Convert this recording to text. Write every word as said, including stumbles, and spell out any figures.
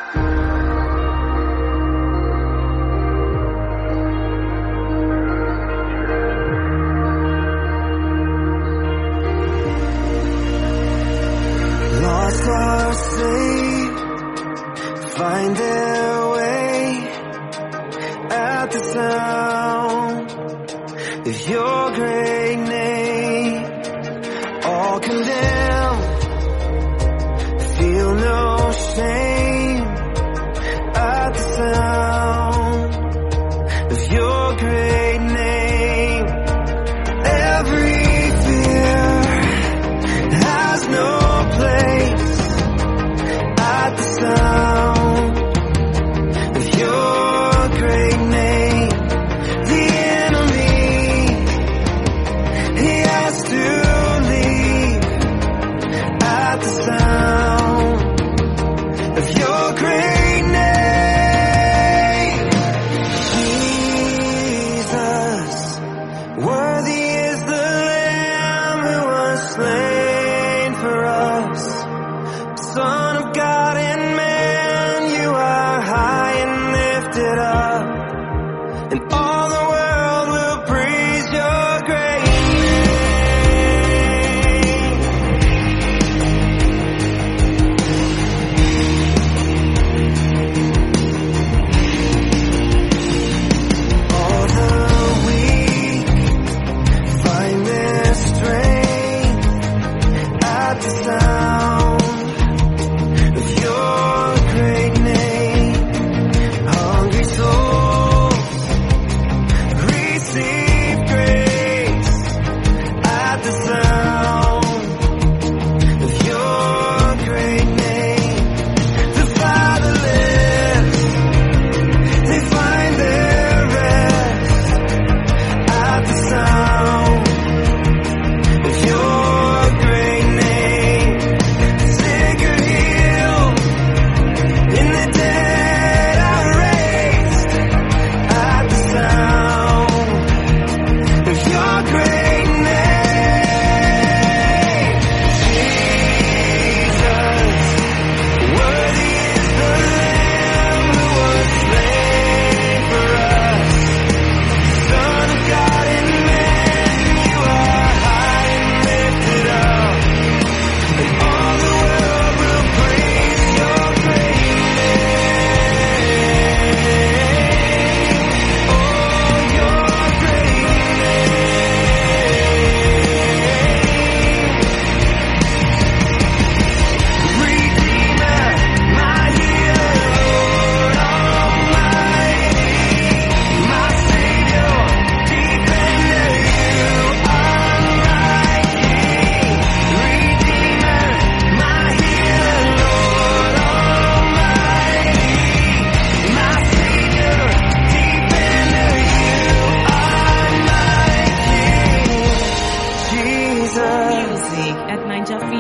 Lost or saved, find their way at the sound of your great name. All condemned, feel no shame at the sound of your great name. Every fear has no place at the sound of your great name. The enemy, he has to leave at the sound of your great name. Jesus, worthy is the Lamb who was slain for us. Son of God and man, you are high and lifted up, and all the world will praise your great name. All the weak find their strength at the sound of your great name. Hungry souls receive grace at the sound of your great name. The fatherless, they find their rest at the sound of your great name. Sick are healed, and the dead are raised at the sound of your great name. Jesus, worthy is the Lamb who was slain for us. Son of God and man, you are high and lifted up, and all the world will praise your great name. Oh, your great name. Redeemer, my healer, Lord Almighty, my Savior, defender, you are my King. Redeemer, my healer, Lord Almighty, my Savior, defender, you are my King. Jesus. Music at ninja fever